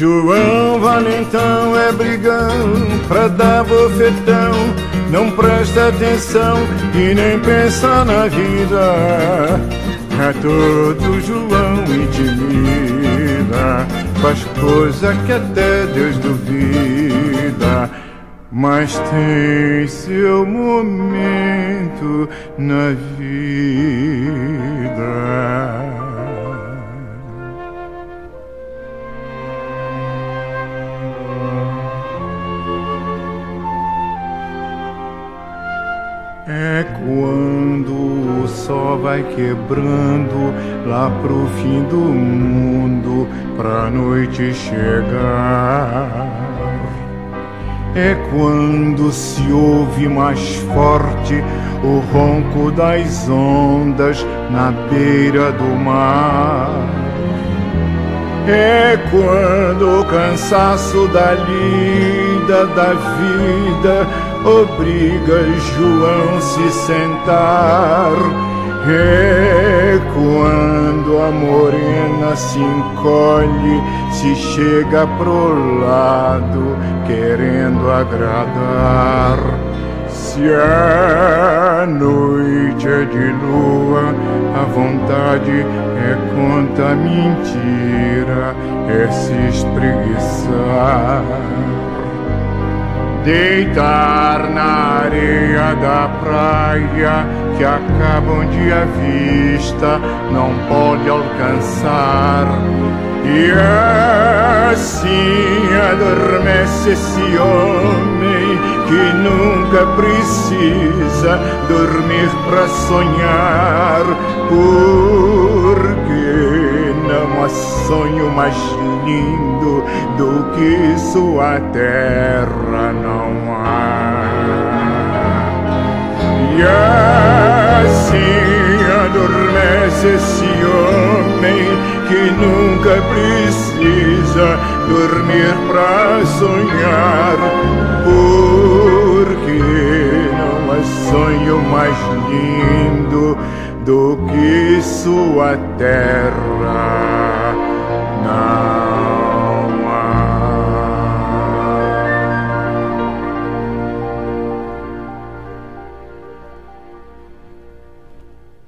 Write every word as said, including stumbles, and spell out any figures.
João Valentão é brigão pra dar bofetão, não presta atenção e nem pensa na vida. É todo João intimida, faz coisa que até Deus duvida, mas tem seu momento na vida. É quando o sol vai quebrando lá pro fim do mundo, pra noite chegar. É quando se ouve mais forte o ronco das ondas na beira do mar. É quando o cansaço da lida da vida obriga João se sentar. É quando a morena se encolhe, se chega pro lado querendo agradar. Se a noite é de lua, a vontade é conta mentira, é se espreguiçar. Deitar na areia da praia que acaba onde a vista não pode alcançar. E assim adormece esse homem que nunca precisa dormir pra sonhar, porque não há sonho mais lindo do que sua terra não há. E assim adormece esse homem que nunca precisa dormir pra sonhar, porque não há sonho mais lindo do que sua terra não